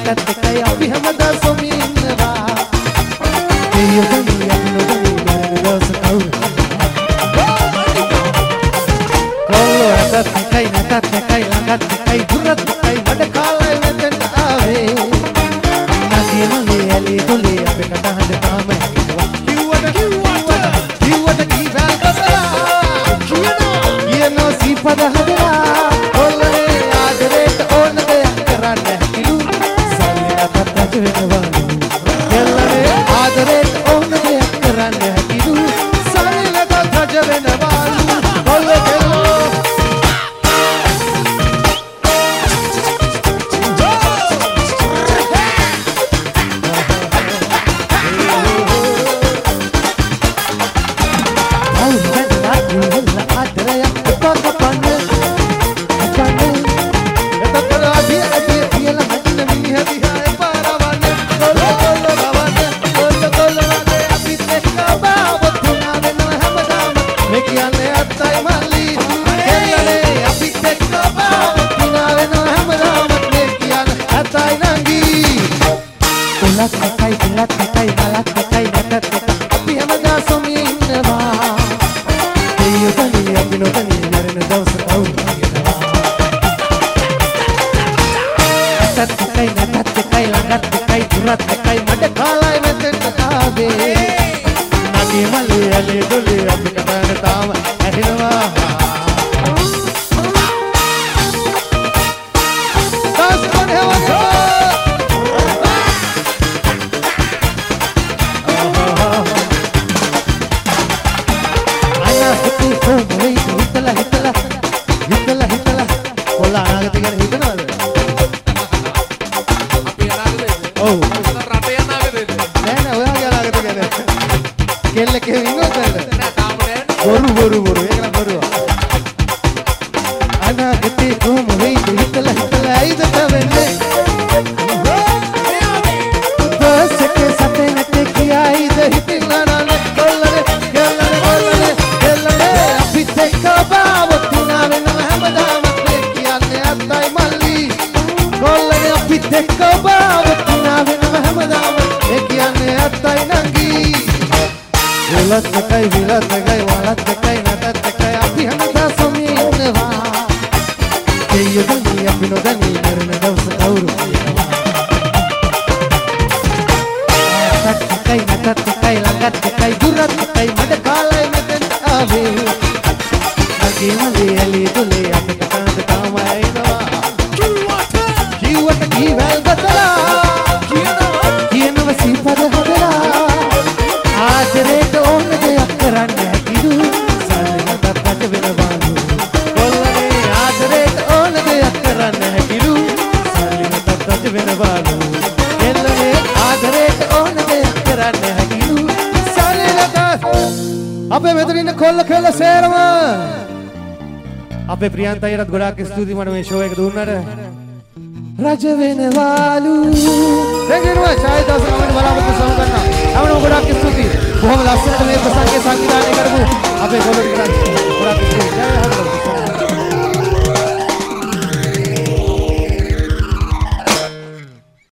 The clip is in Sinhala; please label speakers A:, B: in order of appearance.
A: නැතත් එකයි අපි හැමදාම සොමින් ඉන්නවා යොදන්නේ අපි නොදන්නේ මරණ දවස කවුරු කොල්ලෝ ඇතත් එකයි නැතත් එකයි ළඟත් එකයි දුරත් එකයි මඩ කාලයි මෙතෙන්ට ආවේ නැතිම ලේලි දුලි අපි කටහඬ තාම කිව්වට කීවල් කසලා කියනවා සීපද හදලා කොල්ලනේ ආදරේට ඕන දෙයක් කරන්න කිලු සල්ලි නැතත් රජ වෙනවලු කෙල්ලනේ ආදරේට ඕන දෙයක් කරන්න කිලු සල්ලි නැතත් රජ වෙනවලු කොල්ලෝ අපේ ප්‍රියන්ත අයියටත් ගොඩාක් ස්තුතියි මට මේ ෂෝ එක දුන්නට රජ වෙනවාලු දෙගිනවා ඡායදාස නමෙන් බලාපොරොත්තු සමගන්නා හැමෝම ගොඩාක් ස්තුතියි බොහොම ලස්සනට මේ ප්‍රසංගය සංවිධානය කරපු අපේ ගොඩක් ස්තුතියි